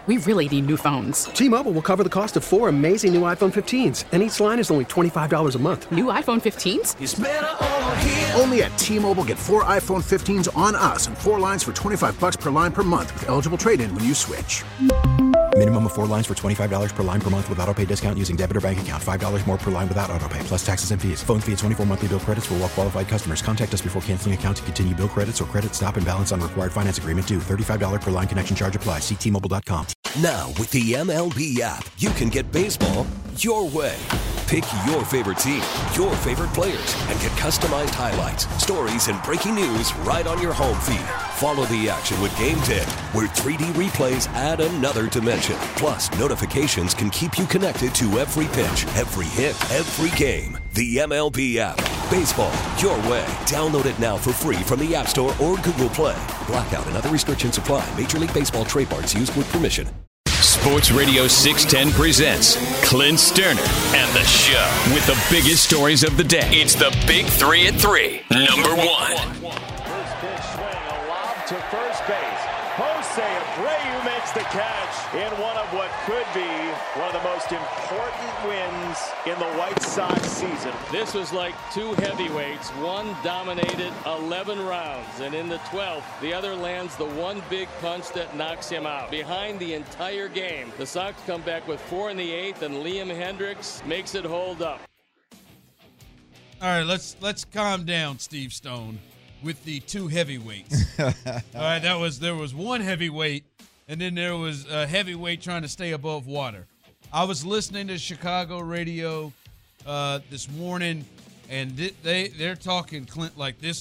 We really need new phones. T-Mobile will cover the cost of 4 amazing new iPhone 15s, and each line is only $25 a month. New iPhone 15s? It's better over here. Only at T-Mobile, get 4 iPhone 15s on us and 4 lines for $25 per line per month with eligible trade-in when you switch. Minimum of 4 lines for $25 per line per month with autopay discount using debit or bank account. $5 more per line without autopay, plus taxes and fees. Phone fee at 24 monthly bill credits for well-qualified customers. Contact us before canceling account to continue bill credits or credit stop and balance on required finance agreement due. $35 per line connection charge applies. See T-Mobile.com. Now, with the MLB app, you can get baseball your way. Pick your favorite team, your favorite players, and get customized highlights, stories, and breaking news right on your home feed. Follow the action with Game Day, where 3D replays add another dimension. Plus, notifications can keep you connected to every pitch, every hit, every game. The MLB app. Baseball your way. Download it now for free from the App Store or Google Play. Blackout and other restrictions apply. Major League Baseball trademarks used with permission. Sports Radio 610 presents Clint Sterner and the show with the biggest stories of the day. It's the Big 3 at 3. Number 1. First pitch swing, a lob to first base. Jose Abreu makes the catch in one of what could be one of the most important wins in the White Sox season. This was like two heavyweights. One dominated 11 rounds, and in the 12th, the other lands the one big punch that knocks him out. Behind the entire game, the Sox come back with 4 in the 8th, and Liam Hendricks makes it hold up. All right, let's calm down, Steve Stone, with the two heavyweights. All right, there was one heavyweight, and then there was a heavyweight trying to stay above water. I was listening to Chicago radio this morning, and they're talking, Clint, like this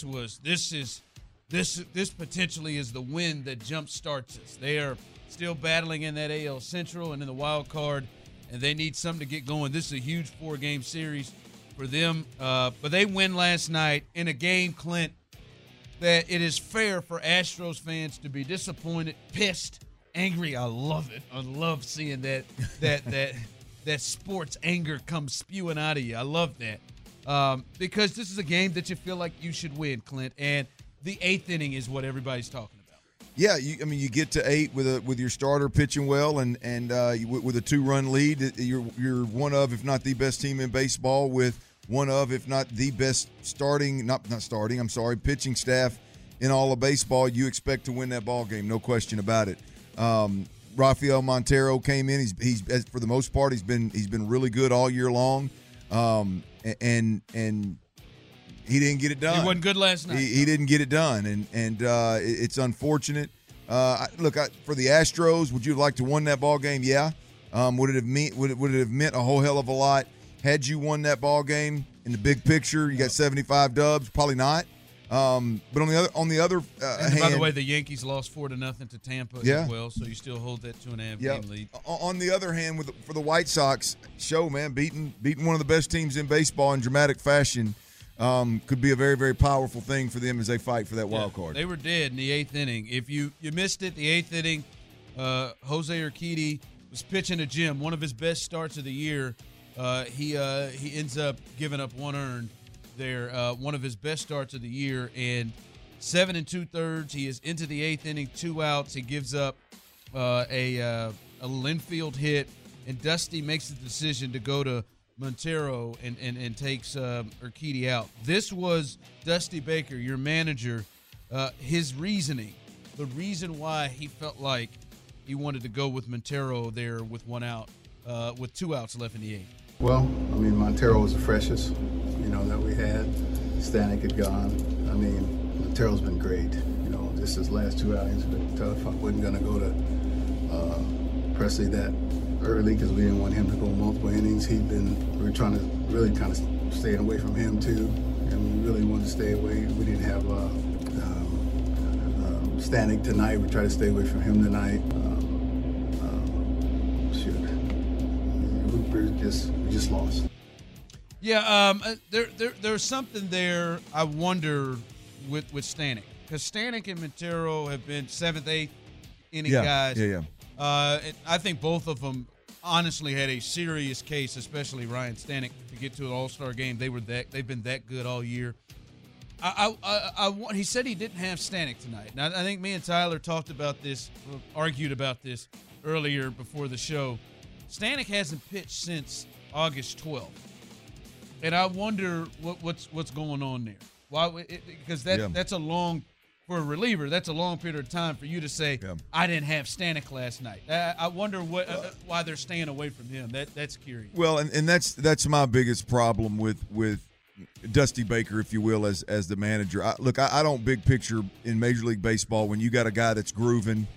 potentially is the win that jump starts us. They are still battling in that AL Central and in the wild card, and they need something to get going. This is a huge 4-game series for them, but they win last night in a game, Clint, that it is fair for Astros fans to be disappointed, pissed, angry. I love it. I love seeing that sports anger come spewing out of you. I love that because this is a game that you feel like you should win, Clint. And the 8th inning is what everybody's talking about. Yeah, you get to 8 with your starter pitching well, and with a 2-run lead, you're one of, if not the best team in baseball, with one of, if not the best pitching staff in all of baseball. You expect to win that ball game, no question about it. Rafael Montero came in. He's for the most part he's been really good all year long, and he didn't get it done. He wasn't good last night. He didn't get it done, and it's unfortunate. For the Astros, would you have liked to won that ball game? Yeah. Would it have meant a whole hell of a lot had you won that ball game in the big picture? You got 75 dubs, probably not. But on the other hand, by the way, the Yankees lost 4-0 to Tampa as well, so you still hold that 2.5 game lead. On the other hand, for the White Sox, beating one of the best teams in baseball in dramatic fashion could be a very, very powerful thing for them as they fight for that wild card. They were dead in the 8th inning. If you missed it, the 8th inning, Jose Urquidy was pitching to Jim, one of his best starts of the year. He ends up giving up 1 earned there, one of his best starts of the year, and 7 2/3. He is into the 8th inning, 2 outs. He gives up a little infield hit, and Dusty makes the decision to go to Montero and takes Urquidy out. This was Dusty Baker, your manager, his reasoning, the reason why he felt like he wanted to go with Montero there with 1 out, with 2 outs left in the 8th. Well, Montero was the freshest, that we had. Stanek had gone. Montero's been great. Just his last 2 outings have been tough. I wasn't going to go to Presley that early because we didn't want him to go multiple innings. We were trying to really kind of stay away from him too, and we really wanted to stay away. We didn't have Stanek tonight. We tried to stay away from him tonight. We just lost. Yeah, there's something there. I wonder with Stanek, because Stanek and Montero have been 7th, 8th inning guys. Yeah. I think both of them honestly had a serious case, especially Ryan Stanek, to get to an All-Star game. They've been that good all year. He said he didn't have Stanek tonight. Now, I think me and Tyler talked about this, argued about this earlier before the show, Stanek hasn't pitched since August 12th. And I wonder what's going on there. Why? Because that's a long, for a reliever, that's a long period of time for you to say, I didn't have Stanek last night. I wonder why they're staying away from him. That's curious. Well, and that's my biggest problem with Dusty Baker, if you will, as the manager. I don't big picture in Major League Baseball when you got a guy that's grooving.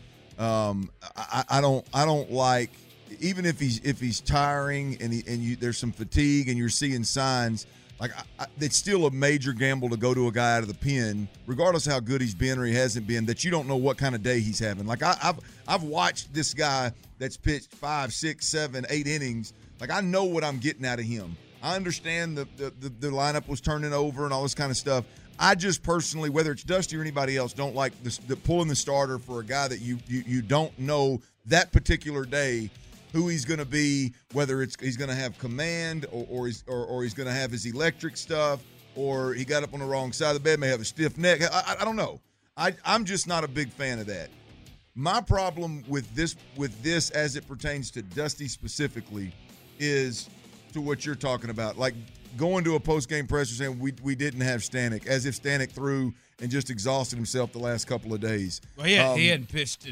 I don't like, even if he's tiring and there's some fatigue and you're seeing signs. Like, it's still a major gamble to go to a guy out of the pen, regardless of how good he's been or he hasn't been, that you don't know what kind of day he's having. Like, I've watched this guy that's pitched 5, 6, 7, 8 innings. Like, I know what I'm getting out of him. I understand the lineup was turning over and all this kind of stuff. I just personally, whether it's Dusty or anybody else, don't like the pulling the starter for a guy that you don't know that particular day who he's going to be, whether he's going to have command or he's going to have his electric stuff, or he got up on the wrong side of the bed, may have a stiff neck. I don't know. I'm just not a big fan of that. My problem with this as it pertains to Dusty specifically is to what you're talking about, like going to a post-game presser saying we didn't have Stanek, as if Stanek threw and just exhausted himself the last couple of days. Well, he hadn't pitched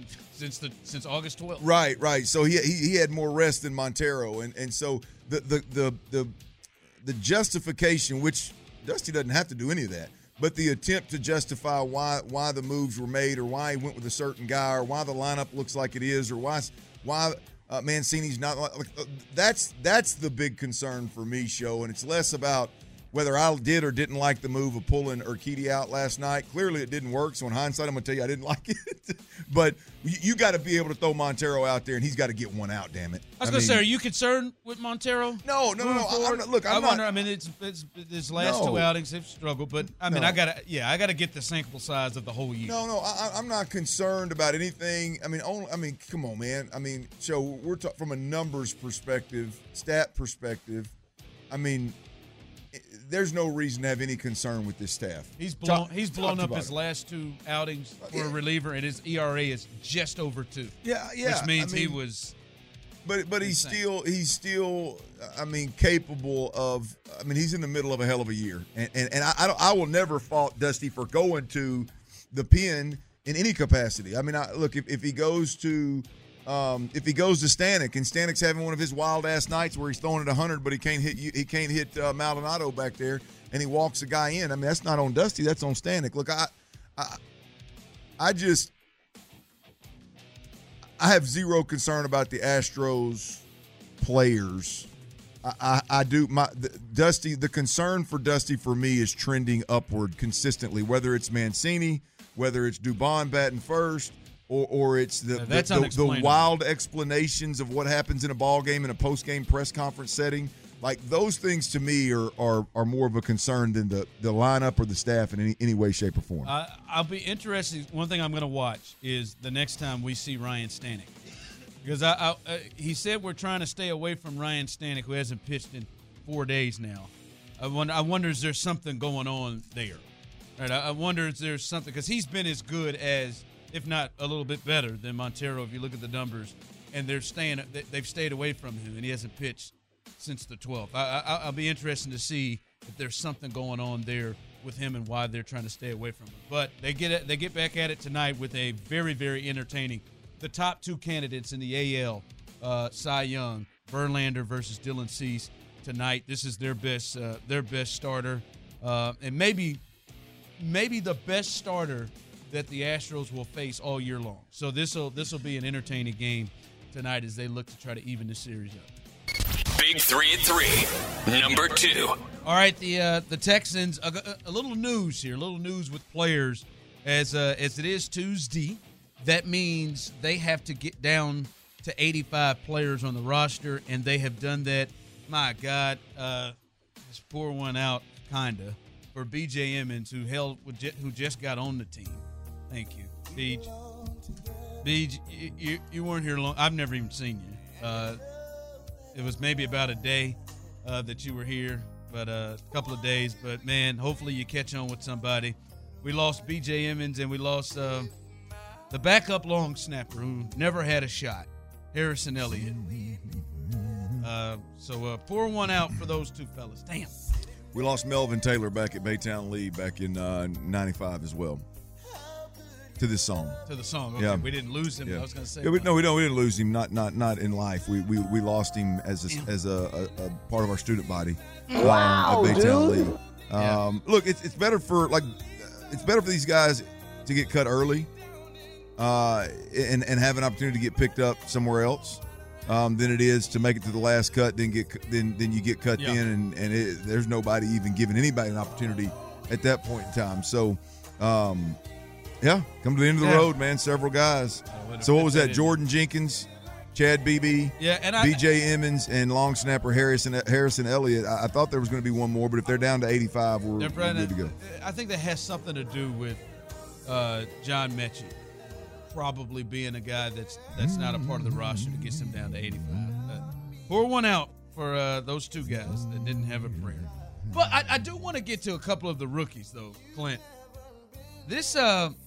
since August 12th. Right. So he had more rest than Montero, and so the justification, which Dusty doesn't have to do any of that, but the attempt to justify why the moves were made, or why he went with a certain guy, or why the lineup looks like it is, or why Mancini's not like that's the big concern for me, Show, and it's less about whether I did or didn't like the move of pulling Urquidy out last night. Clearly it didn't work, so in hindsight I'm going to tell you I didn't like it. But you got to be able to throw Montero out there, and he's got to get one out, damn it. I was going to say, are you concerned with Montero? No. I'm not. I wonder, I mean, it's his last two outings have struggled, but, I mean, I got to get the sample size of the whole year. No, I'm not concerned about anything. I mean, come on, man. I mean, so we're talking from a numbers perspective, stat perspective. I mean, there's no reason to have any concern with this staff. He's blown up his last two outings for a reliever, and his ERA is just over 2. Yeah. Which means he was. But he's still. I mean, capable of. I mean, he's in the middle of a hell of a year, and I will never fault Dusty for going to the pen in any capacity. I mean, look, if he goes to. If he goes to Stanek, and Stanek's having one of his wild ass nights where he's throwing it 100, but he can't hit Maldonado back there, and he walks the guy in. I mean, that's not on Dusty, that's on Stanek. Look, I have zero concern about the Astros players. Dusty. The concern for Dusty for me is trending upward consistently, whether it's Mancini, whether it's Dubon batting first. Or it's the wild explanations of what happens in a ball game in a post-game press conference setting. Like, those things to me are more of a concern than the lineup or the staff in any way, shape, or form. I'll be interested. One thing I'm going to watch is the next time we see Ryan Stanek. Because he said we're trying to stay away from Ryan Stanek, who hasn't pitched in 4 days now. I wonder is there something going on there? Right? I wonder if there's something, because he's been as good as, if not a little bit better than Montero, if you look at the numbers, and they've stayed away from him, and he hasn't pitched since the 12th. I'll be interested to see if there's something going on there with him and why they're trying to stay away from him. But they get back at it tonight with a very, very entertaining. The top two candidates in the AL, Cy Young, Verlander versus Dylan Cease tonight. This is their best starter, and maybe the best starter that the Astros will face all year long. So this will be an entertaining game tonight as they look to try to even the series up. Big 3 at 3, number 2. All right, the Texans, a little news here, a little news with players as it is Tuesday. That means they have to get down to 85 players on the roster, and they have done that. My God, just pour one out, kinda, for B.J. Emmons, who just got on the team. Thank you, Beej. Beej, you weren't here long. I've never even seen you. It was maybe about a day that you were here, but a couple of days. But, man, hopefully you catch on with somebody. We lost B.J. Emmons, and we lost the backup long snapper who never had a shot. Harrison Elliott. So 4-1 out for those two fellas. Damn. We lost Melvin Taylor back at Baytown Lee back in 95 as well. To this song. To the song. Okay. Yeah. We didn't lose him. Yeah. I was going to say. Yeah, we didn't lose him. Not in life. We lost him as a part of our student body. Wow, at Baytown dude. Lee. Look, it's better for these guys to get cut early, and have an opportunity to get picked up somewhere else, than it is to make it to the last cut, then you get cut in, and there's nobody even giving anybody an opportunity at that point in time. So. Come to the end of the road, man. Several guys. So what was that? Jordan Jenkins, Chad Beebe, B.J. Emmons, and long snapper Harrison Elliott. I thought there was going to be one more, but if they're down to 85, we're good to go. I think that has something to do with John Mechie probably being a guy that's not a part of the roster that gets him down to 85. 4-1 out for those two guys that didn't have a prayer. But I do want to get to a couple of the rookies, though, Clint. This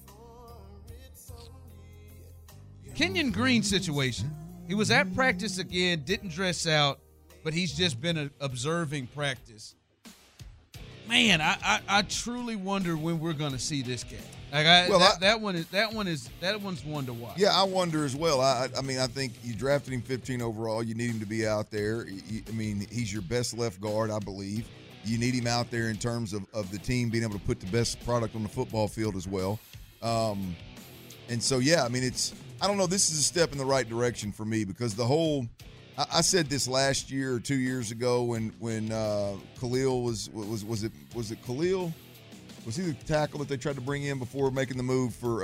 Kenyon Green situation. He was at practice again, didn't dress out, but he's just been observing practice. Man, I truly wonder when we're going to see this guy. That one's one to watch. Yeah, I wonder as well. I mean, I think you drafted him 15 overall. You need him to be out there. He's your best left guard, I believe. You need him out there in terms of the team being able to put the best product on the football field as well. And so, I don't know. This is a step in the right direction for me because the whole – I said this last year or 2 years ago when Khalil was it Khalil? Was he the tackle that they tried to bring in before making the move for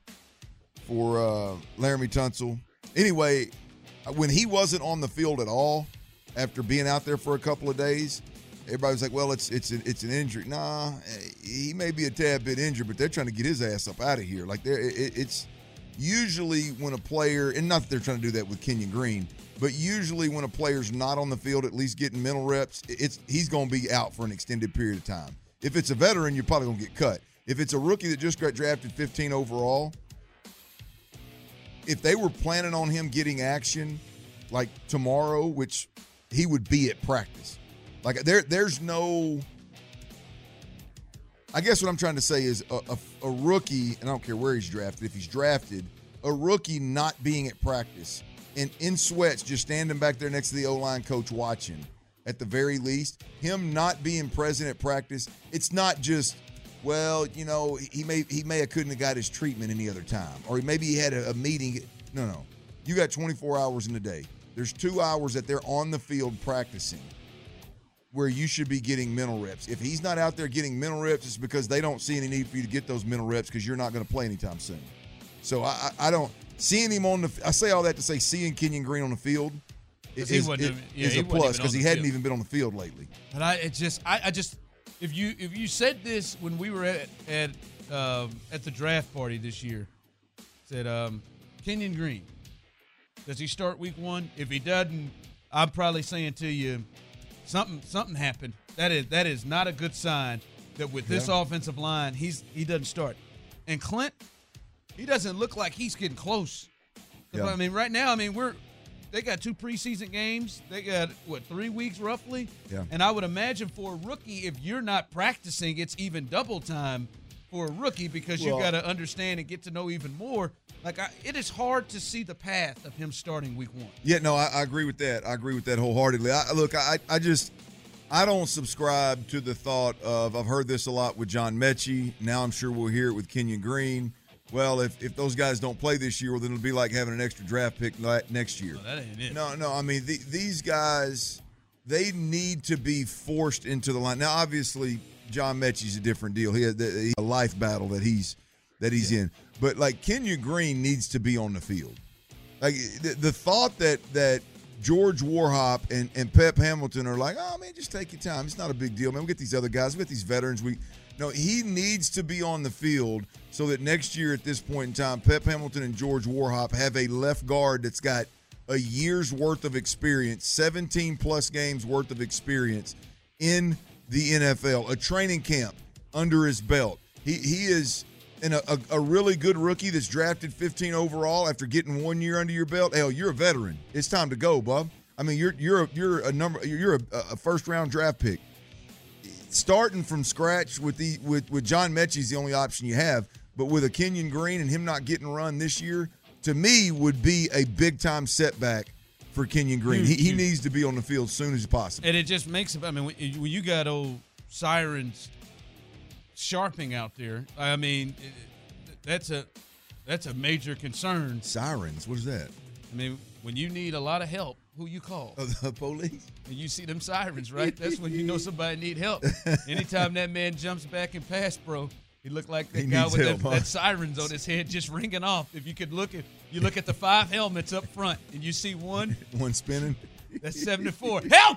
Laramie Tunsil? Anyway, when he wasn't on the field at all after being out there for a couple of days, everybody was like, well, it's an injury. Nah, he may be a tad bit injured, but they're trying to get his ass up out of here. Like it's usually when a player, and not that they're trying to do that with Kenyon Green, but usually when a player's not on the field, at least getting mental reps, he's going to be out for an extended period of time. If it's a veteran, you're probably going to get cut. If it's a rookie that just got drafted 15 overall, if they were planning on him getting action like tomorrow, which he would be at practice, like there's no – I guess what I'm trying to say is a rookie, and I don't care where he's drafted, if he's drafted, a rookie not being at practice and in sweats just standing back there next to the O-line coach watching, at the very least, him not being present at practice, it's not just, well, he may have couldn't have got his treatment any other time, or maybe he had a meeting. No. You got 24 hours in a day. There's 2 hours that they're on the field practicing where you should be getting mental reps. If he's not out there getting mental reps, it's because they don't see any need for you to get those mental reps because you're not going to play anytime soon. So I don't – seeing him on the – I say all that to say seeing Kenyon Green on the field is a plus because he hadn't even been on the field lately. But I just if you said this when we were at the draft party this year, said Kenyon Green, does he start week 1? If he doesn't, I'm probably saying to you something happened. That is not a good sign that with this offensive line he doesn't start. And Clint, he doesn't look like he's getting close. Yeah. I mean, right now, they got 2 preseason games. They got, 3 weeks roughly? Yeah. And I would imagine for a rookie, if you're not practicing, it's even double time for a rookie because you've got to understand and get to know even more. It is hard to see the path of him starting week 1. Yeah, no, I agree with that. I agree with that wholeheartedly. I don't subscribe to the thought of, I've heard this a lot with John Mechie. Now I'm sure we'll hear it with Kenyon Green. Well, if those guys don't play this year, well, then it'll be like having an extra draft pick next year. No, that ain't it. No. These guys, they need to be forced into the line. Now, obviously, John Mechie's a different deal. He has a life battle that he's in. But, Kenyon Green needs to be on the field. The thought that George Warhop and Pep Hamilton are like, oh, man, just take your time. It's not a big deal, man. We'll get these other guys. We'll get these veterans. No, he needs to be on the field so that next year at this point in time, Pep Hamilton and George Warhop have a left guard that's got a year's worth of experience, 17-plus games worth of experience in the NFL, a training camp under his belt. He is and a really good rookie that's drafted 15 overall after getting 1 year under your belt, hell, you're a veteran. It's time to go, bub. I mean, you're a first round draft pick. Starting from scratch with John Mechie's the only option you have, but with a Kenyon Green and him not getting run this year, to me would be a big time setback for Kenyon Green. He needs to be on the field as soon as possible. And it just makes it. I mean, when you got old Sirens Sharping out there, I mean, that's a major concern. Sirens, what is that? I mean, when you need a lot of help, who you call? The police. And you see them sirens, right? That's when you know somebody need help. Anytime that man jumps back and pass, bro, he looked like that guy with that sirens on his head just ringing off. If you could look at the 5 helmets up front, and you see one spinning. That's 74. Help!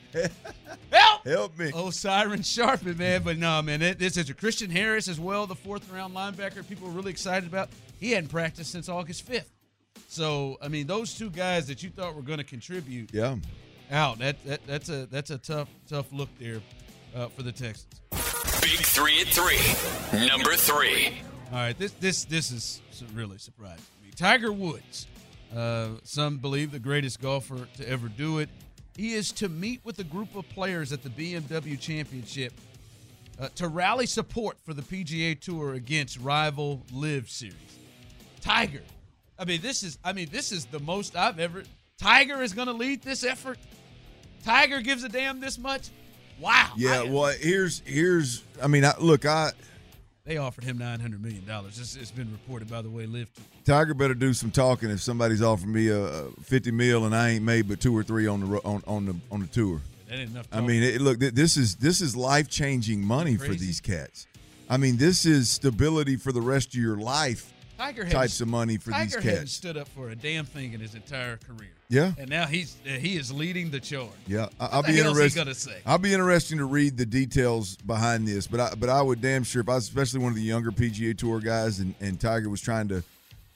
Help! Help me. Oh, Siren Sharpen, man. But no, man, this is a Christian Harris as well, the 4th-round linebacker people are really excited about. He hadn't practiced since August 5th. So, I mean, those two guys that you thought were going to contribute out, that's a tough look there for the Texans. Big 3 at 3. Number 3. All right, this is really surprising to me. Tiger Woods, some believe the greatest golfer to ever do it. He is to meet with a group of players at the BMW Championship to rally support for the PGA Tour against rival Live Series. Tiger. I mean, this is the most I've ever. Tiger is going to lead this effort. Tiger gives a damn this much. Wow. Yeah. Well, here's. I mean, they offered him $900 million. It's been reported, by the way. Live. Tiger better do some talking if somebody's offering me a $50 million and I ain't made but 2 or 3 on the tour. That ain't enough. I mean, look, this is life-changing money for these cats. I mean, this is stability for the rest of your life. Types of money for these cats. Tiger hasn't stood up for a damn thing in his entire career. Yeah. And now he is leading the charge. Yeah. What the hell is he gonna say? I'll be interested to read the details behind this, but I would damn sure if I was especially one of the younger PGA Tour guys and Tiger was trying to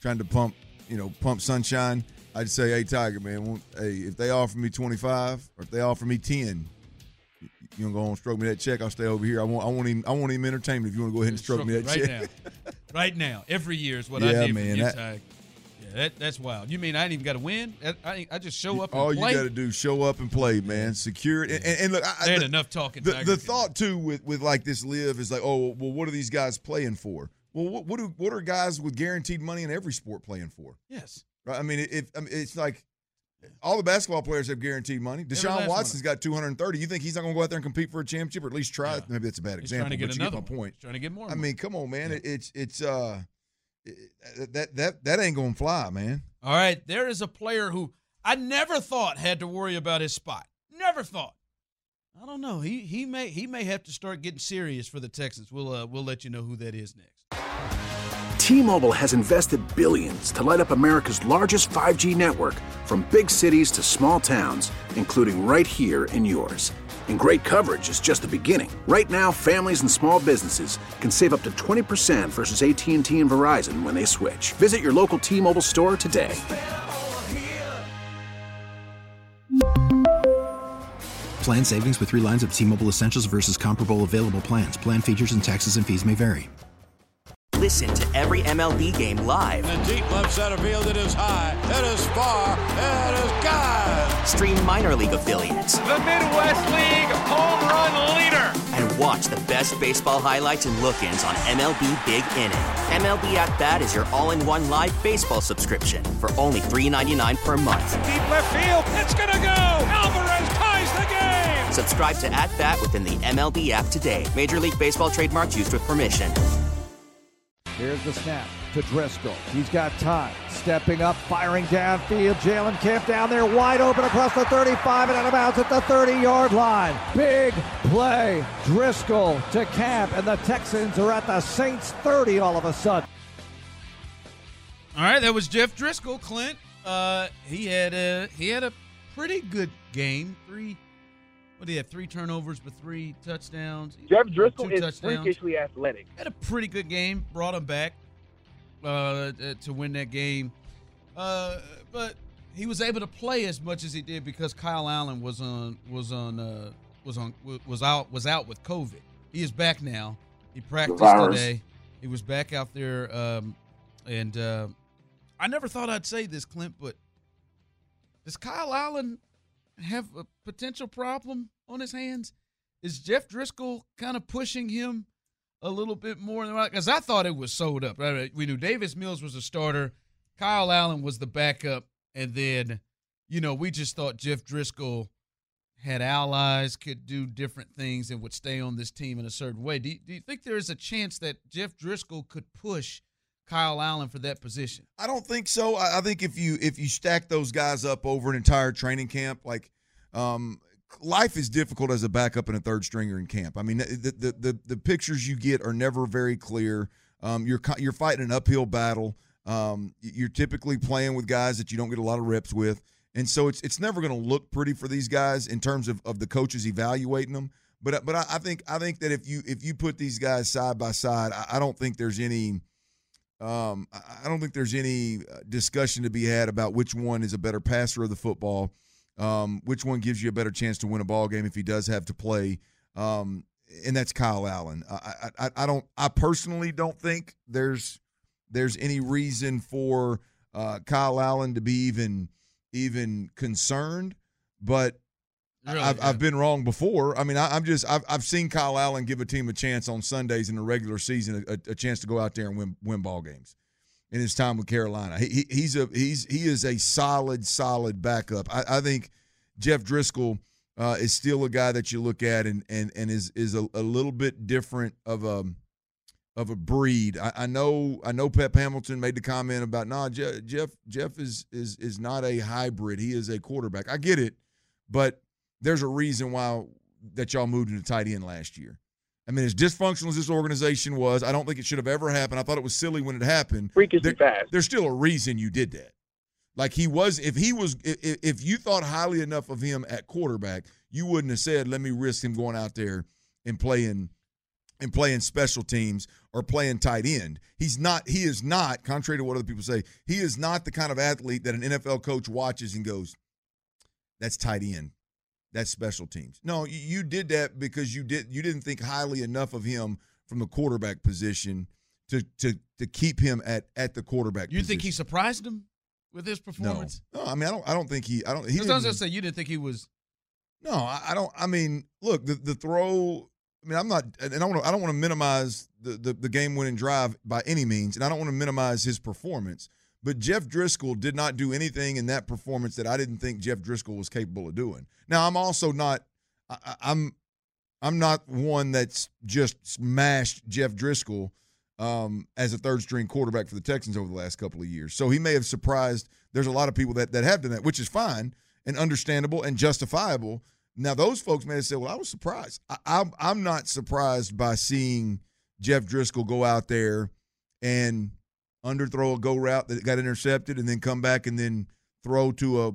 pump sunshine, I'd say, hey Tiger, man, if they offer me 25 or if they offer me 10, you gonna go on and stroke me that check? I'll stay over here. I won't even entertain me if you want to go ahead and stroke me that check. Right now, every year is what I did for you, Tiger. Yeah, that's wild. You mean I ain't even got to win? I just show up and all play? All you got to do is show up and play, man. Secure it. And look, there ain't enough talking. The thought, too, with like this Live is like, oh, well, what are these guys playing for? Well, what are guys with guaranteed money in every sport playing for? Yes. Right? I mean, it's like all the basketball players have guaranteed money. Deshaun Watson's got 230. You think he's not going to go out there and compete for a championship or at least try? Yeah. Maybe that's a bad example. Trying to get another point. He's trying to get more. I mean, come on, man. Yeah. That ain't going to fly, man. All right, there is a player who I never thought had to worry about his spot. Never thought. I don't know. He may have to start getting serious for the Texans. We'll let you know who that is next. T-Mobile has invested billions to light up America's largest 5G network, from big cities to small towns, including right here in yours. And great coverage is just the beginning. Right now, families and small businesses can save up to 20% versus AT&T and Verizon when they switch. Visit your local T-Mobile store today. Plan savings with 3 lines of T-Mobile Essentials versus comparable available plans. Plan features and taxes and fees may vary. Listen to every MLB game live. In the deep left center field, it is high, it is far, it is gone. Stream minor league affiliates. The Midwest League home run leader. And watch the best baseball highlights and look-ins on MLB Big Inning. MLB At Bat is your all-in-one live baseball subscription for only $3.99 per month. Deep left field, it's gonna go. Alvarez ties the game. Subscribe to At Bat within the MLB app today. Major League Baseball trademarks used with permission. Here's the snap to Driscoll. He's got time. Stepping up, firing downfield. Jalen Kemp down there, wide open across the 35 and out of bounds at the 30-yard line. Big play. Driscoll to Kemp, and the Texans are at the Saints 30 all of a sudden. All right, that was Jeff Driscoll, Clint. He had a pretty good game. What did he have? 3 turnovers but 3 touchdowns. Jeff Driscoll is freakishly athletic. Had a pretty good game. Brought him back to win that game. But he was able to play as much as he did because Kyle Allen was out with COVID. He is back now. He practiced today. He was back out there, and I never thought I'd say this, Clint, but does Kyle Allen have a potential problem on his hands? Is Jeff Driscoll kind of pushing him a little bit more? Because I thought it was sold up. We knew Davis Mills was a starter, Kyle Allen was the backup, and then, we just thought Jeff Driscoll had allies, could do different things, and would stay on this team in a certain way. Do you think there is a chance that Jeff Driscoll could push Kyle Allen for that position? I don't think so. I think if you stack those guys up over an entire training camp, life is difficult as a backup and a third stringer in camp. I mean, the pictures you get are never very clear. You're fighting an uphill battle. You're typically playing with guys that you don't get a lot of reps with. And so it's never going to look pretty for these guys in terms of the coaches evaluating them. But I think that if you put these guys side by side, I don't think there's any discussion to be had about which one is a better passer of the football, which one gives you a better chance to win a ball game if he does have to play. And that's Kyle Allen. I personally don't think there's any reason for Kyle Allen to be even concerned, but really, I've been wrong before. I mean, I've seen Kyle Allen give a team a chance on Sundays in the regular season, a chance to go out there and win ball games. In his time with Carolina, he is a solid backup. I think Jeff Driscoll is still a guy that you look at and is a little bit different of a breed. I know Pep Hamilton made the comment about Jeff is not a hybrid. He is a quarterback. I get it, but there's a reason why that y'all moved into tight end last year. I mean, as dysfunctional as this organization was, I don't think it should have ever happened. I thought it was silly when it happened. Freakishly fast. There's still a reason you did that. Like if you thought highly enough of him at quarterback, you wouldn't have said, let me risk him going out there and playing special teams or playing tight end. He is not, contrary to what other people say, he is not the kind of athlete that an NFL coach watches and goes, that's tight end. That's special teams. No, you did that because you didn't think highly enough of him from the quarterback position to keep him at the quarterback position. You think he surprised him with his performance? No, I mean I don't think he. Sometimes I say you didn't think he was. No, I don't. I mean, look, the throw. I mean, I'm not, and I don't want to minimize the game-winning drive by any means, and I don't want to minimize his performance. But Jeff Driscoll did not do anything in that performance that I didn't think Jeff Driscoll was capable of doing. Now, I'm also not I'm not one that's just smashed Jeff Driscoll as a third-string quarterback for the Texans over the last couple of years. So he may have surprised. There's a lot of people that have done that, which is fine and understandable and justifiable. Now, those folks may have said, well, I was surprised. I'm not surprised by seeing Jeff Driscoll go out there and underthrow a go route that got intercepted and then come back and then throw to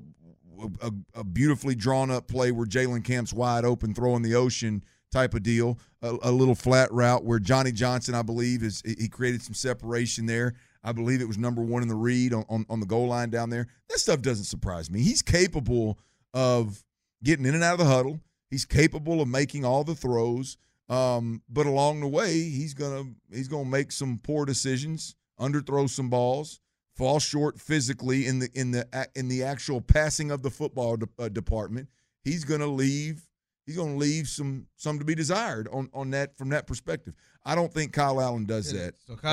a beautifully drawn-up play where Jalen Camp's wide open, throwing the ocean type of deal, a little flat route where Johnny Johnson, I believe, he created some separation there. I believe it was number one in the read on the goal line down there. That stuff doesn't surprise me. He's capable of getting in and out of the huddle. He's capable of making all the throws, but along the way, he's gonna make some poor decisions, underthrow some balls, fall short physically in the actual passing of the football department. He's gonna leave some to be desired on that from that perspective. I don't think Kyle Allen does that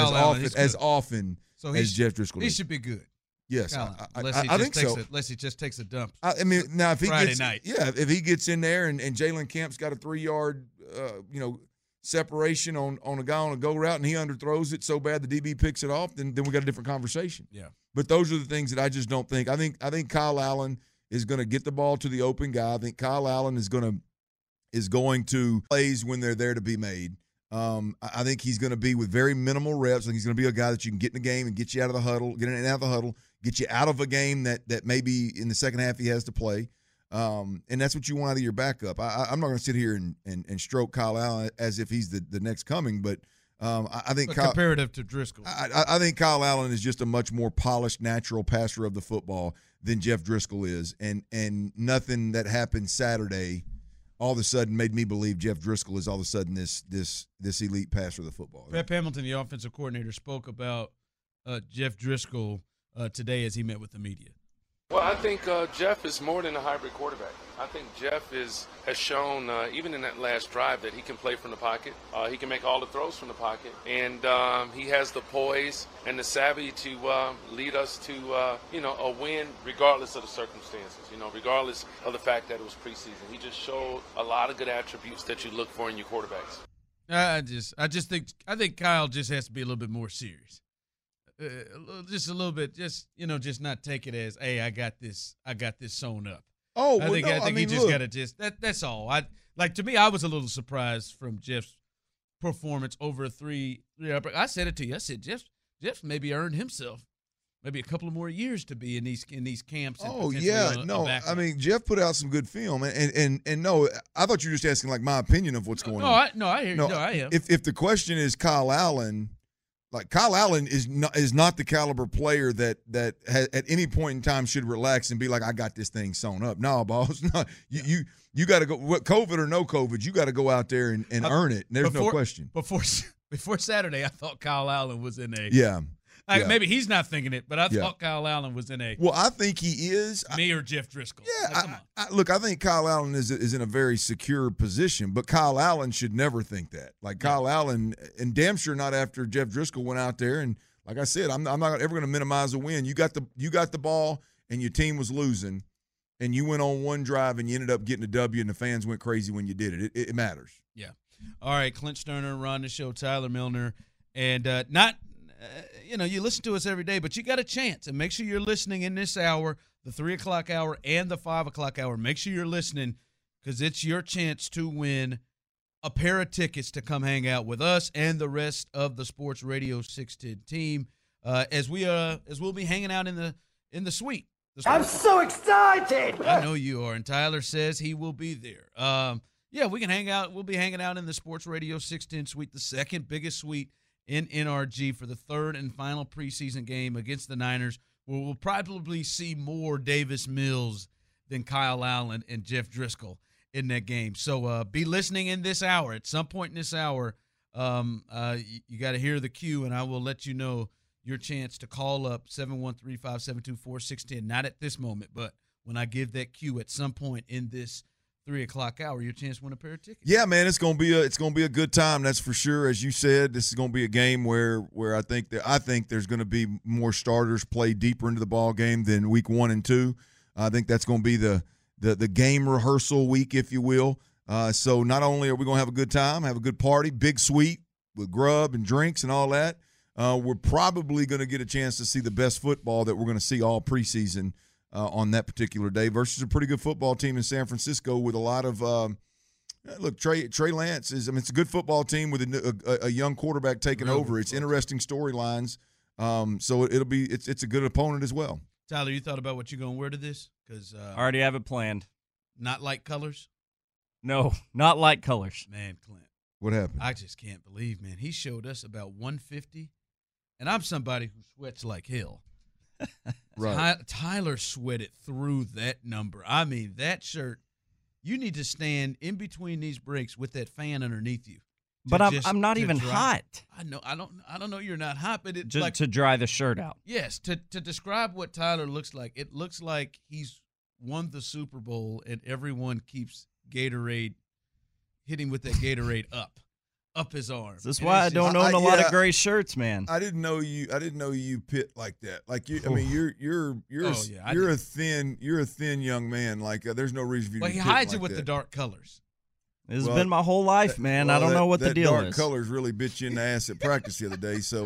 as often as Jeff Driscoll does. He should be good. Yes, I think so. Unless he just takes a dump. I mean, now if he Friday gets, night. if he gets in there and Jalen Camp's got a 3-yard, separation on a guy on a go route and he underthrows it so bad the DB picks it off, then we got a different conversation. Yeah. But those are the things that I just don't think. I think Kyle Allen is going to get the ball to the open guy. I think Kyle Allen is going to plays when they're there to be made. I think he's going to be with very minimal reps. I think he's going to be a guy that you can get in the game and get you out of the huddle, get in and out of the huddle, get you out of a game that maybe in the second half he has to play. And that's what you want out of your backup. I'm not going to sit here and stroke Kyle Allen as if he's the next coming, but I think comparative to Driscoll. I think Kyle Allen is just a much more polished, natural passer of the football than Jeff Driscoll is, and nothing that happened Saturday all of a sudden made me believe Jeff Driscoll is all of a sudden this elite passer of the football. Pep Hamilton, the offensive coordinator, spoke about Jeff Driscoll today as he met with the media. Well, I think Jeff is more than a hybrid quarterback. I think Jeff has shown, even in that last drive, that he can play from the pocket. He can make all the throws from the pocket. And he has the poise and the savvy to lead us to, a win regardless of the circumstances, regardless of the fact that it was preseason. He just showed a lot of good attributes that you look for in your quarterbacks. I think Kyle just has to be a little bit more serious. Just a little bit, just not take it as, hey, I got this sewn up. Oh, I think he just got to that's all. To me, I was a little surprised from Jeff's performance over a 3-year break. I said it to you. I said Jeff maybe earned himself maybe a couple of more years to be in these camps. Oh yeah, I mean Jeff put out some good film, and no, I thought you were just asking like my opinion of what's going on. I hear you. No, I am. If the question is Kyle Allen. Like Kyle Allen is not the caliber player that at any point in time should relax and be like, I got this thing sewn up. No, boss. No, you got to go. What COVID or no COVID, you got to go out there and earn it. There's no question. Before Saturday, I thought Kyle Allen was in a Maybe he's not thinking it, but I thought Kyle Allen was in a. Well, I think he is. Me or Jeff Driscoll. Yeah, look, I think Kyle Allen is in a very secure position, but Kyle Allen should never think that. Like Kyle Allen, and damn sure not after Jeff Driscoll went out there. And like I said, I'm not ever going to minimize a win. You got the ball, and your team was losing, and you went on one drive, and you ended up getting a W, and the fans went crazy when you did it. It matters. Yeah. All right, Clint Sterner, Ron the Show, Tyler Milner, and you listen to us every day, but you got a chance. And make sure you're listening in this hour, the 3 o'clock hour and the 5 o'clock hour. Make sure you're listening because it's your chance to win a pair of tickets to come hang out with us and the rest of the Sports Radio 610 team as we'll be hanging out in the suite. I'm so excited! I know you are, and Tyler says he will be there. We can hang out. We'll be hanging out in the Sports Radio 610 suite, the second biggest suite in NRG for the third and final preseason game against the Niners, where we'll probably see more Davis Mills than Kyle Allen and Jeff Driscoll in that game. So be listening in this hour. At some point in this hour, you got to hear the cue, and I will let you know your chance to call up 713-572-4610. Not at this moment, but when I give that cue at some point in this 3 o'clock hour, your chance to win a pair of tickets. Yeah, man, it's gonna be a good time. That's for sure. As you said, this is gonna be a game where I think there's gonna be more starters play deeper into the ball game than week 1 and 2. I think that's gonna be the game rehearsal week, if you will. So not only are we gonna have a good time, have a good party, big suite with grub and drinks and all that, we're probably gonna get a chance to see the best football that we're gonna see all preseason. On that particular day versus a pretty good football team in San Francisco with a lot of look, Trey Lance is. I mean, it's a good football team with a young quarterback taking over. It's interesting storylines. So it's a good opponent as well. Tyler, you thought about what you're gonna wear to this? Because I already have it planned. Not light colors. No, not light colors. Man, Clint, what happened? I just can't believe, man. He showed us about 150, and I'm somebody who sweats like hell. Right. Tyler sweated through that number. I mean, that shirt, you need to stand in between these breaks with that fan underneath you. But I'm not even hot. I know. I don't know you're not hot, but it's just like to dry the shirt out. Yes, to describe what Tyler looks like, it looks like he's won the Super Bowl and everyone keeps Gatorade hitting with that Gatorade up his arm. That's why I don't own a lot of gray shirts, man. I didn't know you pit like that. Like you, I mean, you're a thin young man. Like there's no reason for you. Well, to he pit hides like it with that. the dark colors. It's been my whole life, man. I don't know what the deal is. is. Dark colors really bit you in the ass at practice the other day. So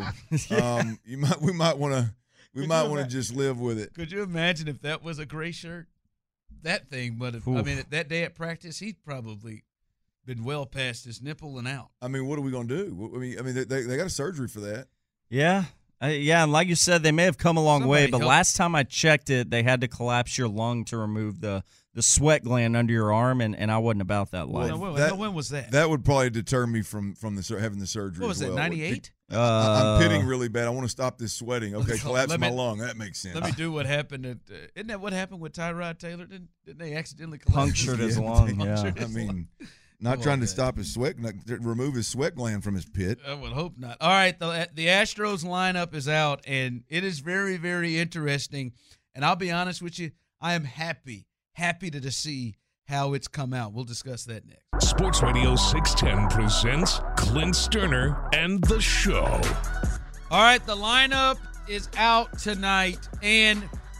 we might want to just live with it. Could you imagine if that was a gray shirt? That thing, but I mean, that day at practice, he'd probably been well past his nipple and out. I mean, what are we gonna do? I mean, they got a surgery for that. Yeah, Yeah, and like you said, they may have come a long way, but last time I checked it, they had to collapse your lung to remove the sweat gland under your arm, and I wasn't about that life. When was that? That would probably deter me from having the surgery. What was as well. it, 98? I'm pitting really bad. I want to stop this sweating. Okay, collapse my lung. That makes sense. Let me do what happened. Isn't that what happened with Tyrod Taylor? Didn't they accidentally collapse punctured his lung? Yeah. I mean, not trying to stop his sweat, remove his sweat gland from his pit. I would hope not. All right, the Astros lineup is out, and it is very, very interesting. And I'll be honest with you, I am happy to see how it's come out. We'll discuss that next. Sports Radio 610 presents Clint Sterner and the Show. All right, the lineup is out tonight, and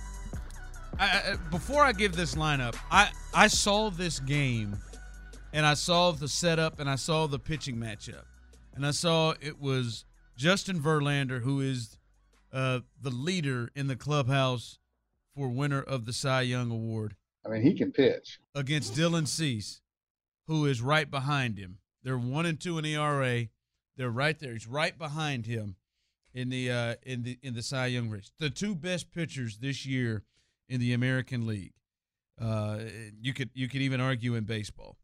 before I give this lineup, I saw this game. And I saw the setup, and I saw the pitching matchup. And I saw it was Justin Verlander, who is the leader in the clubhouse for winner of the Cy Young Award. I mean, he can pitch. Against Dylan Cease, who is right behind him. They're 1-2 in ERA. They're right there. He's right behind him in the Cy Young race. The two best pitchers this year in the American League. You could even argue in baseball.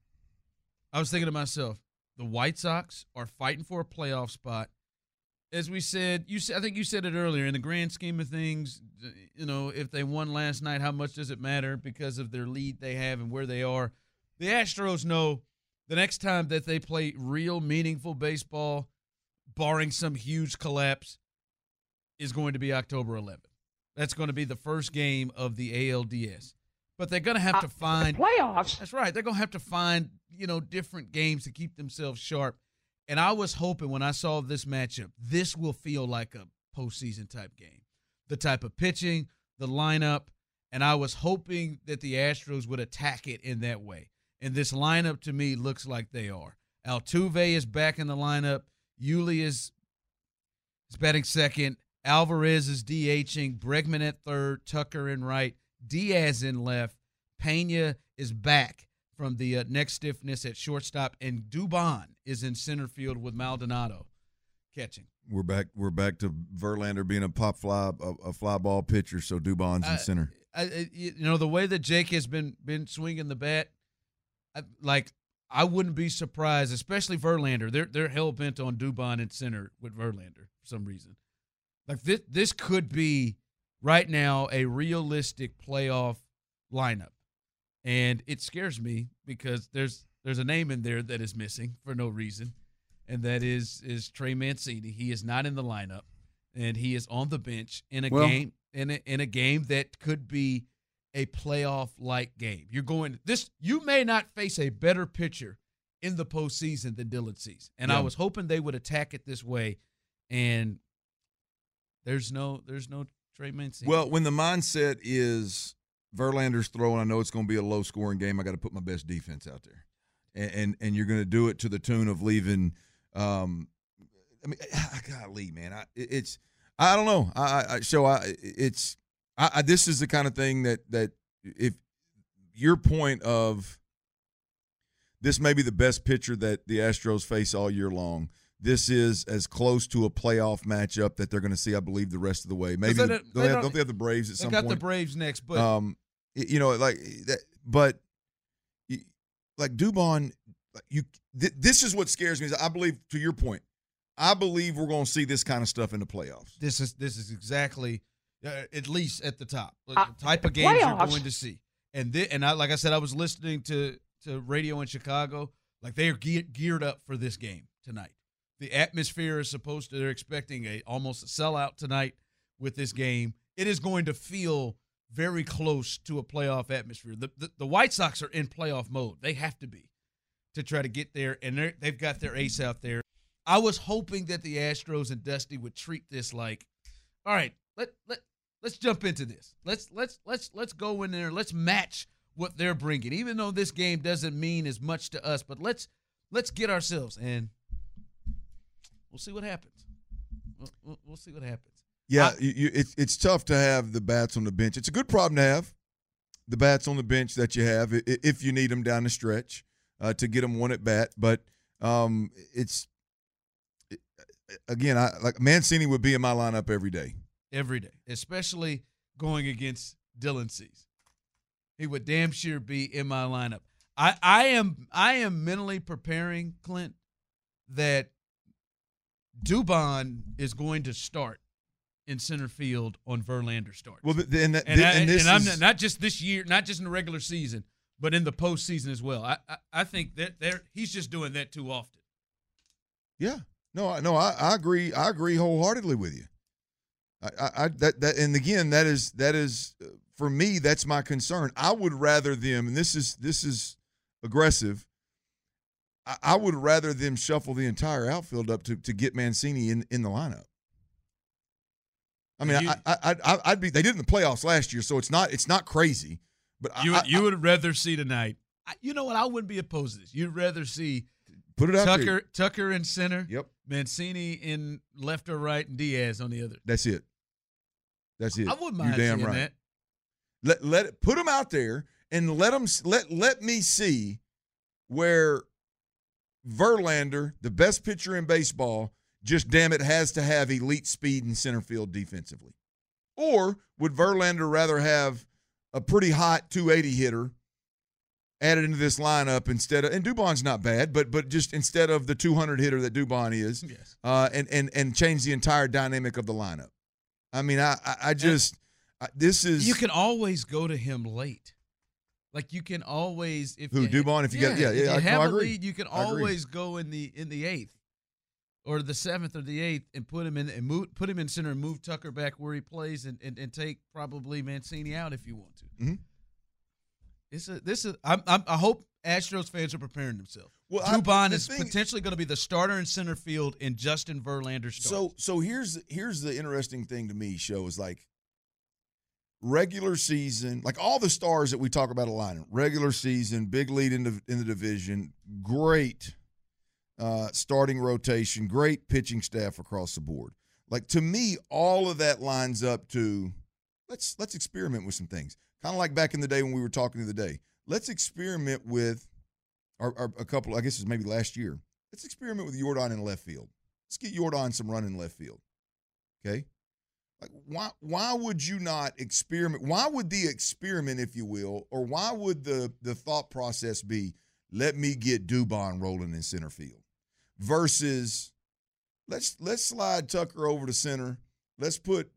I was thinking to myself, the White Sox are fighting for a playoff spot. As we said, I think you said it earlier, in the grand scheme of things, if they won last night, how much does it matter because of their lead they have and where they are? The Astros know the next time that they play real meaningful baseball, barring some huge collapse, is going to be October 11th. That's going to be the first game of the ALDS. But they're going to have to find playoffs. That's right. They're going to have to find, different games to keep themselves sharp. And I was hoping when I saw this matchup, this will feel like a postseason type game. The type of pitching, the lineup, and I was hoping that the Astros would attack it in that way. And this lineup to me looks like they are. Altuve is back in the lineup. Yuli is batting second. Alvarez is DHing. Bregman at third. Tucker in right. Diaz in left. Pena is back from the neck stiffness at shortstop, and Dubon is in center field with Maldonado catching. We're back to Verlander being a fly ball pitcher, so Dubon's in center. The way that Jake has been swinging the bat, I wouldn't be surprised, especially Verlander. They're hell bent on Dubon in center with Verlander for some reason. Like this could be right now a realistic playoff lineup. And it scares me because there's a name in there that is missing for no reason, and that is Trey Mancini. He is not in the lineup, and he is on the bench in a game in a game that could be a playoff-like game. You may not face a better pitcher in the postseason than Dylan Cease. And I was hoping they would attack it this way, and there's no Trey Mancini. Well, when the mindset is Verlander's throwing, I know it's going to be a low-scoring game. I got to put my best defense out there, and you're going to do it to the tune of leaving. I gotta leave, man. I don't know. This is the kind of thing that if your point of this may be the best pitcher that the Astros face all year long. This is as close to a playoff matchup that they're going to see, I believe, the rest of the way. Maybe don't they have the Braves at some point? They got the Braves next, but like Dubon, this is what scares me. Is I believe, to your point, I believe we're going to see this kind of stuff in the playoffs. This is exactly, at least at the top, the type of games you're going to see. Like I said, I was listening to radio in Chicago. Like they are geared up for this game tonight. The atmosphere is they're expecting almost a sellout tonight with this game. It is going to feel very close to a playoff atmosphere. The White Sox are in playoff mode. They have to be to try to get there, and they've got their ace out there. I was hoping that the Astros and Dusty would treat this like, all right, let's jump into this. Let's go in there. Let's match what they're bringing, even though this game doesn't mean as much to us. But let's get ourselves, and we'll see what happens. We'll see what happens. Yeah, it's tough to have the bats on the bench. It's a good problem to have, the bats on the bench that you have, if you need them down the stretch to get them one at bat. But again, Mancini would be in my lineup every day. Every day, especially going against Dylan Cease. He would damn sure be in my lineup. I am mentally preparing, Clint, that Dubon is going to start in center field on Verlander start. Well, I'm not just this year, not just in the regular season, but in the postseason as well. I think that he's just doing that too often. Yeah, I agree. I agree wholeheartedly with you. And again, that is for me, that's my concern. I would rather them, and this is aggressive. I would rather them shuffle the entire outfield up to get Mancini in the lineup. I mean, I'd be. They did in the playoffs last year, so it's not crazy. But you would rather see tonight. You know what? I wouldn't be opposed to this. You'd rather see put it out there. Tucker in center. Yep. Mancini in left or right, and Diaz on the other. That's it. I wouldn't mind seeing that. Let it put them out there and let me see where Verlander, the best pitcher in baseball, just damn it has to have elite speed in center field defensively. Or would Verlander rather have a pretty hot 280 hitter added into this lineup instead of, and Dubon's not bad, but just instead of the 200 hitter that Dubon is, yes. And change the entire dynamic of the lineup. I mean, this is. You can always go to him late. Like you can always Dubon if you got if you have I a agree. lead, you can always go in the eighth or the seventh or the eighth and put him in center and move Tucker back where he plays and take probably Mancini out if you want to. Mm-hmm. I hope Astros fans are preparing themselves. Well, Dubon is potentially going to be the starter in center field and Justin Verlander starts. So here's the interesting thing to me, Show, is like regular season, like all the stars that we talk about a lineup, regular season, big lead in the division, great starting rotation, great pitching staff across the board. Like to me, all of that lines up to let's experiment with some things. Kind of like back in the day when we were talking the other day. Let's experiment with a couple, I guess it was maybe last year. Let's experiment with Yordan in left field. Let's get Yordan some run in left field. Okay? Like why would you not experiment? Why would the experiment, if you will, or why would the thought process be, let me get Dubon rolling in center field versus let's slide Tucker over to center. Let's put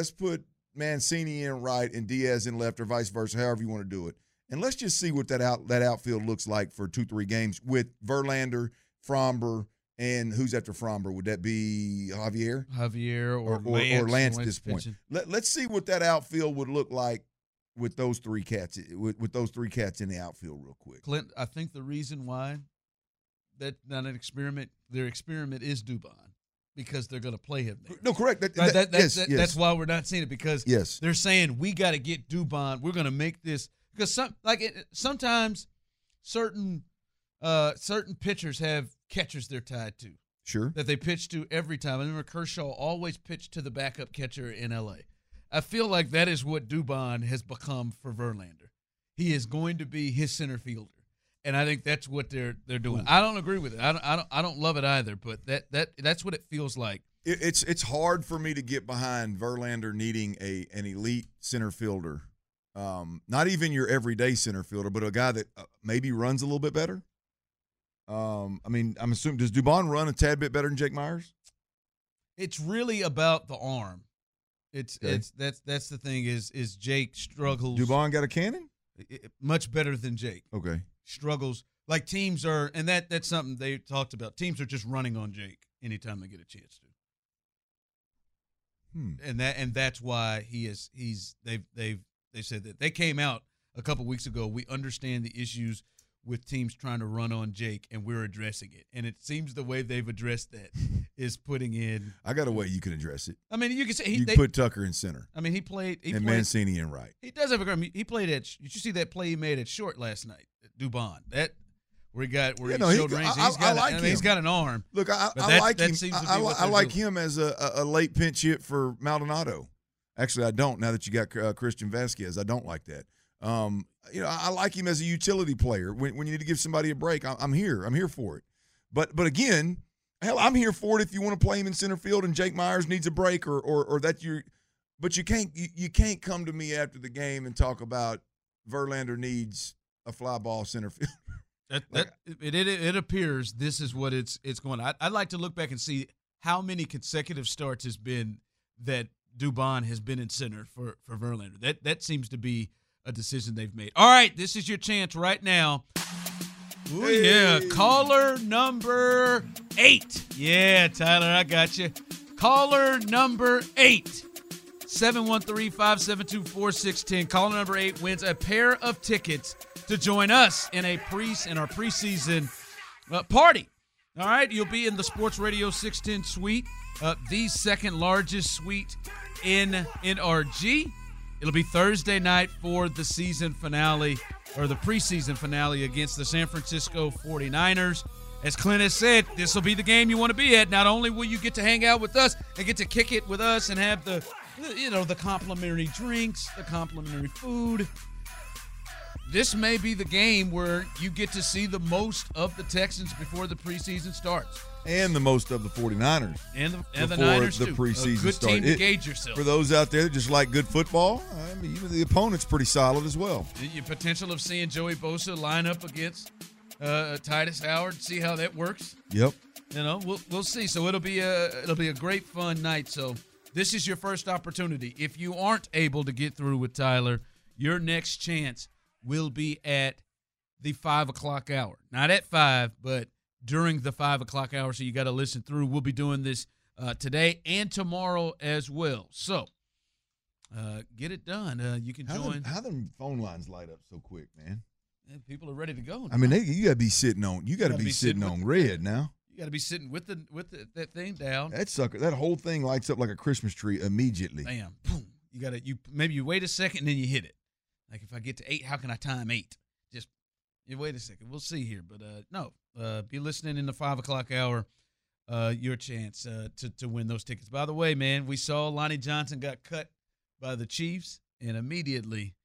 Mancini in right and Diaz in left, or vice versa, however you want to do it. And let's just see what that outfield looks like for 2-3 games with Verlander, Fromber, and who's after Fromber? Would that be Javier? Or Lance at this point. Let's see what that outfield would look like with those three cats with those three cats in the outfield real quick. Clint, I think the reason why that's not an experiment, their experiment is Dubon. Because they're going to play him there. No, correct. Yes. That's why we're not seeing it, because yes. They're saying we got to get Dubon. We're going to make this because sometimes certain pitchers have catchers they're tied to. Sure. That they pitch to every time. I remember Kershaw always pitched to the backup catcher in L.A. I feel like that is what Dubon has become for Verlander. He is going to be his center fielder. And I think that's what they're doing. I don't agree with it. I don't love it either. But that's what it feels like. It's hard for me to get behind Verlander needing an elite center fielder, not even your everyday center fielder, but a guy that maybe runs a little bit better. I mean, I'm assuming, does Dubon run a tad bit better than Jake Myers? It's really about the arm. That's the thing is Jake struggles. Dubon got a cannon? Much better than Jake. Okay. Struggles like teams are, and that's something they talked about. Teams are just running on Jake anytime they get a chance to, and that's why they said that they came out a couple weeks ago. We understand the issues with teams trying to run on Jake, and we're addressing it. And it seems the way they've addressed that is putting in. I got a way you can address it. I mean, you can say they put Tucker in center. I mean, he played Mancini in right. He does have a great. He played at. Did you see that play he made at short last night? Dubon, he showed range. He's got an arm. Look, I like him. I like him as a late pinch hit for Maldonado. Actually, I don't. Now that you got Christian Vasquez, I don't like that. I like him as a utility player. When you need to give somebody a break, I'm here. I'm here for it. But again, hell, I'm here for it if you want to play him in center field and Jake Myers needs a break or that but you can't come to me after the game and talk about Verlander needs a fly ball center field. It appears this is what it's going. I'd like to look back and see how many consecutive starts has been that Dubon has been in center for Verlander. That seems to be a decision they've made. All right, this is your chance right now. Ooh, yeah, caller number 8. Yeah, Tyler, I got you. Caller number 8. 713-572-4610. Caller number 8 wins a pair of tickets to join us in our preseason party. All right, you'll be in the Sports Radio 610 suite, the second largest suite in NRG. It'll be Thursday night for the season finale, or the preseason finale against the San Francisco 49ers. As Clint has said, this will be the game you want to be at. Not only will you get to hang out with us and get to kick it with us and have the complimentary drinks, the complimentary food. This may be the game where you get to see the most of the Texans before the preseason starts. And the most of the 49ers. And the Niners, the too. preseason A good start. team to gauge yourself. For those out there that just like good football, I mean, the opponent's pretty solid as well. Your potential of seeing Joey Bosa line up against Titus Howard, see how that works. Yep. We'll see. So it'll be a great fun night. So this is your first opportunity. If you aren't able to get through with Tyler, your next chance will be at the 5 o'clock hour. Not at 5, but during the 5 o'clock hour, so you got to listen through. We'll be doing this today and tomorrow as well. So get it done. You can join. How them phone lines light up so quick, man? Yeah, people are ready to go. I mean, you got to be sitting on. You got to be sitting on red now. You got to be sitting with that thing down. That whole thing lights up like a Christmas tree immediately. Bam, boom. Maybe you wait a second and then you hit it. Like if I get to 8, how can I time 8? Just you wait a second. We'll see here, but be listening in the 5 o'clock hour. Your chance to win those tickets. By the way, man, we saw Lonnie Johnson got cut by the Chiefs, and immediately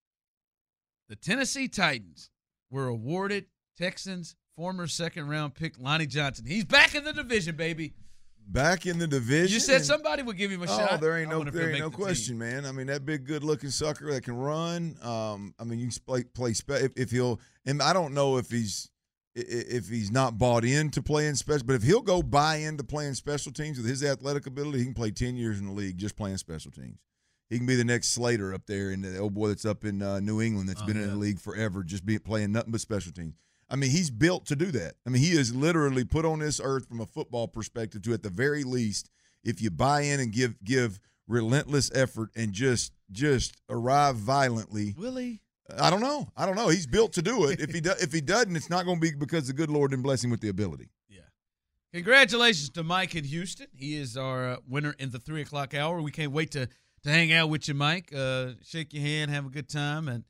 the Tennessee Titans were awarded Texans' former second-round pick Lonnie Johnson. He's back in the division, baby. Back in the division. You said somebody would give him a shot. Oh, there ain't no question, man. I mean, that big, good-looking sucker that can run. I mean, you can play if he'll. And I don't know if he's not bought into playing special, but if he'll go buy into playing special teams with his athletic ability, he can play 10 years in the league just playing special teams. He can be the next Slater up there, and the old boy that's up in New England that's been in the league forever, just playing nothing but special teams. I mean, he's built to do that. I mean, he is literally put on this earth from a football perspective to, at the very least, if you buy in and give relentless effort and just arrive violently. Will he? I don't know. He's built to do it. If he doesn't, it's not going to be because the good Lord didn't bless him with the ability. Yeah. Congratulations to Mike in Houston. He is our winner in the 3 o'clock hour. We can't wait to hang out with you, Mike. Shake your hand, have a good time, and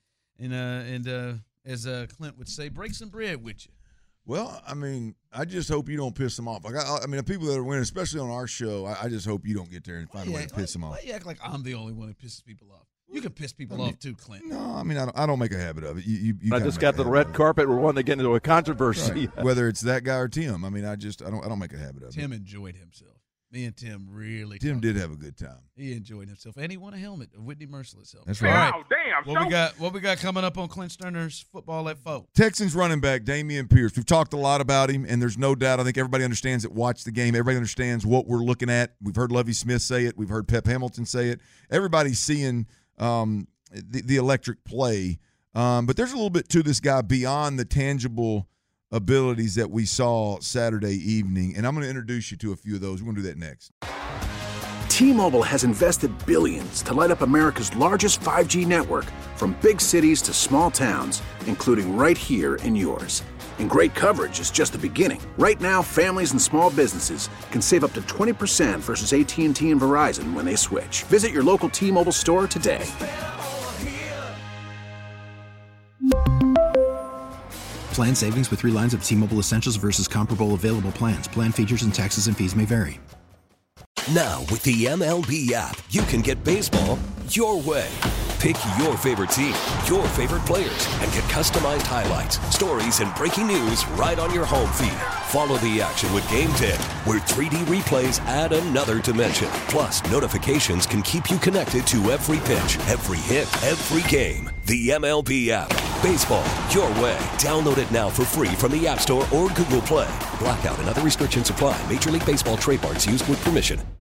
as Clint would say, break some bread with you. Well, I mean, I just hope you don't piss them off. Like, I mean, the people that are winning, especially on our show, I just hope you don't get there and find a way to piss them off. Why you act like I'm the only one that pisses people off? You can piss people off too, Clint. No, I mean, I don't make a habit of it. You I just got to the red carpet. We're wanting to get into a controversy. Right. Whether it's that guy or Tim. I mean, I don't make a habit of it. Tim enjoyed himself. Me and Tim really. Tim did have a good time. He enjoyed himself, and he won a helmet, a Whitney Merciless helmet. That's right. All right. What we got coming up on Clint Sterner's Football at 4? Texans running back Dameon Pierce. We've talked a lot about him, and there's no doubt. I think everybody understands that. Watch the game. Everybody understands what we're looking at. We've heard Lovie Smith say it. We've heard Pep Hamilton say it. Everybody's seeing the electric play, but there's a little bit to this guy beyond the tangible abilities that we saw Saturday evening, and I'm going to introduce you to a few of those. We're going to do that next. T-Mobile has invested billions to light up America's largest 5G network, from big cities to small towns, including right here in yours. And great coverage is just the beginning. Right now, families and small businesses can save up to 20% versus AT&T and Verizon when they switch. Visit your local T-Mobile store today. Plan savings with 3 lines of T-Mobile Essentials versus comparable available plans. Plan features and taxes and fees may vary. Now, with the MLB app, you can get baseball your way. Pick your favorite team, your favorite players, and get customized highlights, stories, and breaking news right on your home feed. Follow the action with Game 10, where 3D replays add another dimension. Plus, notifications can keep you connected to every pitch, every hit, every game. The MLB app. Baseball, your way. Download it now for free from the App Store or Google Play. Blackout and other restrictions apply. Major League Baseball trademarks used with permission.